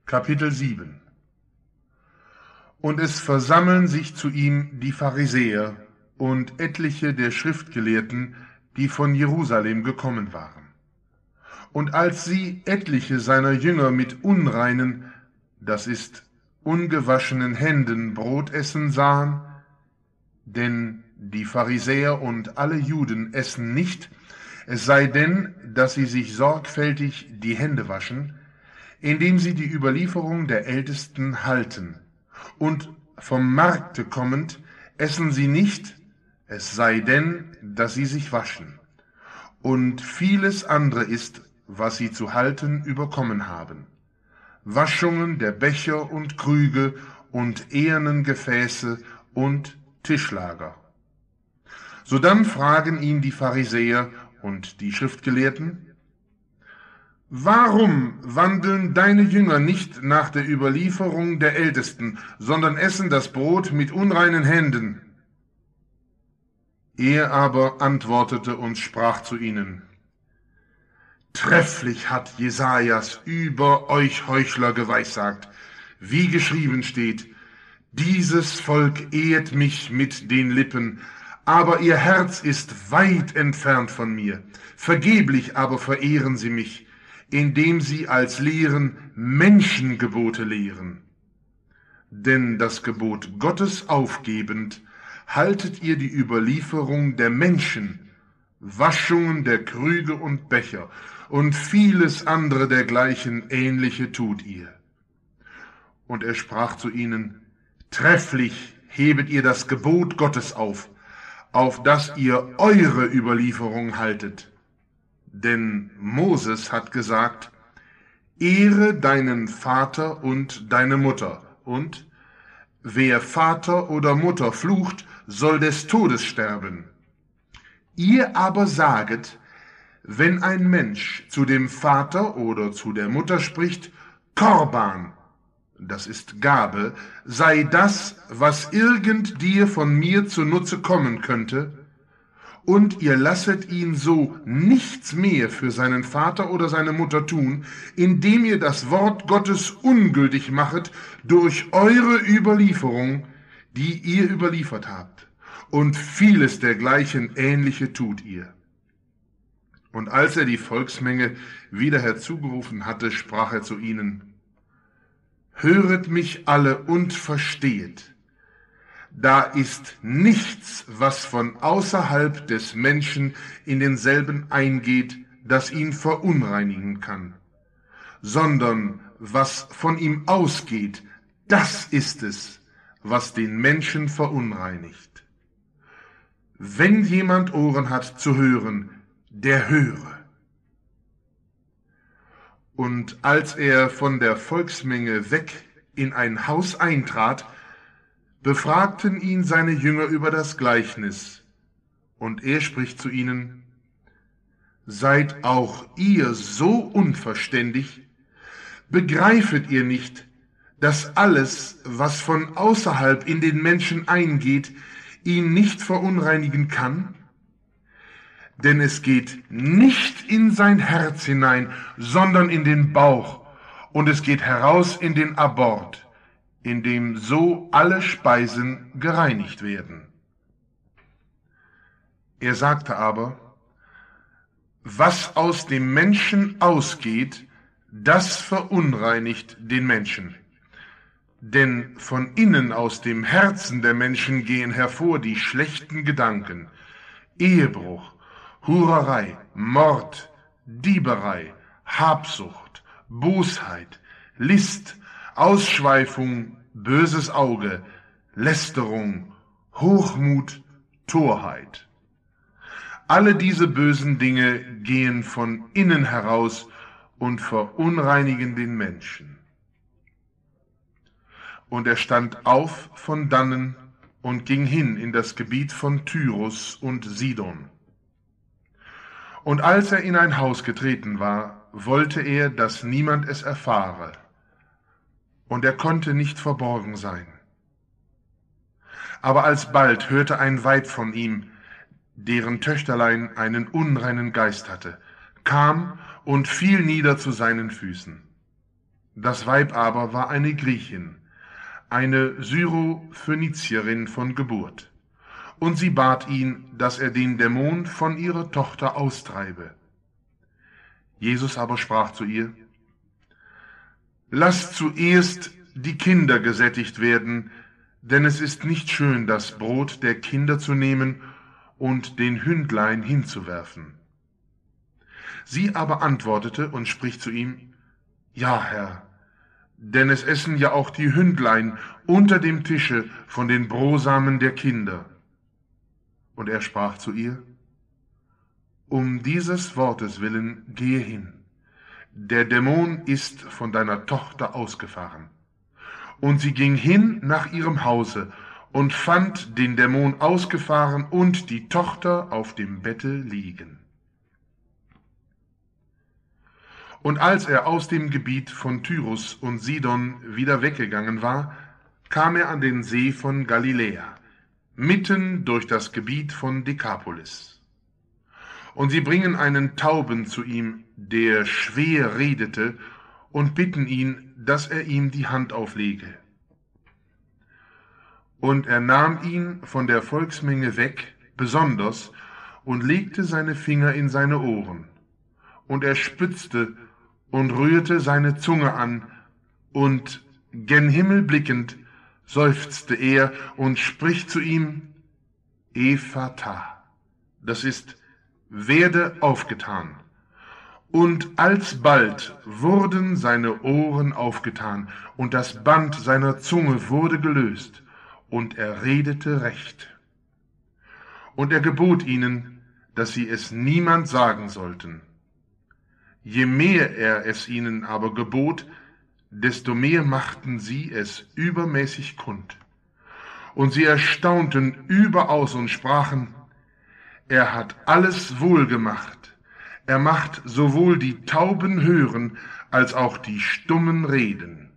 Kapitel 7. Und es versammeln sich zu ihm die Pharisäer und etliche der Schriftgelehrten, die von Jerusalem gekommen waren. Und als sie etliche seiner Jünger mit unreinen, das ist ungewaschenen Händen Brot essen sahen, denn die Pharisäer und alle Juden essen nicht, es sei denn, dass sie sich sorgfältig die Hände waschen, indem sie die Überlieferung der Ältesten halten. Und vom Markte kommend essen sie nicht, es sei denn, dass sie sich waschen. Und vieles andere ist, was sie zu halten überkommen haben. Waschungen der Becher und Krüge und ehernen Gefäße und Tischlager. Sodann fragen ihn die Pharisäer und die Schriftgelehrten: Warum wandeln deine Jünger nicht nach der Überlieferung der Ältesten, sondern essen das Brot mit unreinen Händen? Er aber antwortete und sprach zu ihnen: Trefflich hat Jesajas über euch Heuchler geweissagt, wie geschrieben steht: Dieses Volk ehrt mich mit den Lippen, aber ihr Herz ist weit entfernt von mir. Vergeblich aber verehren sie mich, indem sie als Lehren Menschengebote lehren. Denn das Gebot Gottes aufgebend, haltet ihr die Überlieferung der Menschen, Waschungen der Krüge und Becher und vieles andere dergleichen Ähnliche tut ihr. Und er sprach zu ihnen: Trefflich hebet ihr das Gebot Gottes auf das ihr eure Überlieferung haltet. Denn Moses hat gesagt: Ehre deinen Vater und deine Mutter, und wer Vater oder Mutter flucht, soll des Todes sterben. Ihr aber saget, wenn ein Mensch zu dem Vater oder zu der Mutter spricht, Korban, das ist Gabe, sei das, was irgend dir von mir zunutze kommen könnte, und ihr lasset ihn so nichts mehr für seinen Vater oder seine Mutter tun, indem ihr das Wort Gottes ungültig machet durch eure Überlieferung, die ihr überliefert habt. Und vieles dergleichen Ähnliche tut ihr. Und als er die Volksmenge wieder herzugerufen hatte, sprach er zu ihnen: Höret mich alle und verstehet. Da ist nichts, was von außerhalb des Menschen in denselben eingeht, das ihn verunreinigen kann, sondern was von ihm ausgeht, das ist es, was den Menschen verunreinigt. Wenn jemand Ohren hat zu hören, der höre. Und als er von der Volksmenge weg in ein Haus eintrat, befragten ihn seine Jünger über das Gleichnis. Und er spricht zu ihnen: Seid auch ihr so unverständig? Begreifet ihr nicht, dass alles, was von außerhalb in den Menschen eingeht, ihn nicht verunreinigen kann? Denn es geht nicht in sein Herz hinein, sondern in den Bauch, und es geht heraus in den Abort, in dem so alle Speisen gereinigt werden. Er sagte aber: Was aus dem Menschen ausgeht, das verunreinigt den Menschen. Denn von innen aus dem Herzen der Menschen gehen hervor die schlechten Gedanken, Ehebruch, Hurerei, Mord, Dieberei, Habsucht, Bosheit, List, Ausschweifung, böses Auge, Lästerung, Hochmut, Torheit. Alle diese bösen Dinge gehen von innen heraus und verunreinigen den Menschen. Und er stand auf von dannen und ging hin in das Gebiet von Tyrus und Sidon. Und als er in ein Haus getreten war, wollte er, dass niemand es erfahre. Und er konnte nicht verborgen sein. Aber alsbald hörte ein Weib von ihm, deren Töchterlein einen unreinen Geist hatte, kam und fiel nieder zu seinen Füßen. Das Weib aber war eine Griechin, eine Syrophönizierin von Geburt. Und sie bat ihn, dass er den Dämon von ihrer Tochter austreibe. Jesus aber sprach zu ihr: Lasst zuerst die Kinder gesättigt werden, denn es ist nicht schön, das Brot der Kinder zu nehmen und den Hündlein hinzuwerfen. Sie aber antwortete und spricht zu ihm: Ja, Herr, denn es essen ja auch die Hündlein unter dem Tische von den Brosamen der Kinder. Und er sprach zu ihr: Um dieses Wortes willen gehe hin, der Dämon ist von deiner Tochter ausgefahren. Und sie ging hin nach ihrem Hause und fand den Dämon ausgefahren und die Tochter auf dem Bette liegen. Und als er aus dem Gebiet von Tyrus und Sidon wieder weggegangen war, kam er an den See von Galiläa, mitten durch das Gebiet von Dekapolis. Und sie bringen einen Tauben zu ihm, der schwer redete, und bitten ihn, dass er ihm die Hand auflege. Und er nahm ihn von der Volksmenge weg, besonders, und legte seine Finger in seine Ohren. Und er spitzte und rührte seine Zunge an, und gen Himmel blickend seufzte er und spricht zu ihm: Ephata, das ist: werde aufgetan. Und alsbald wurden seine Ohren aufgetan, und das Band seiner Zunge wurde gelöst, und er redete recht. Und er gebot ihnen, dass sie es niemand sagen sollten. Je mehr er es ihnen aber gebot, desto mehr machten sie es übermäßig kund. Und sie erstaunten überaus und sprachen: Er hat alles wohl gemacht. Er macht sowohl die Tauben hören, als auch die Stummen reden.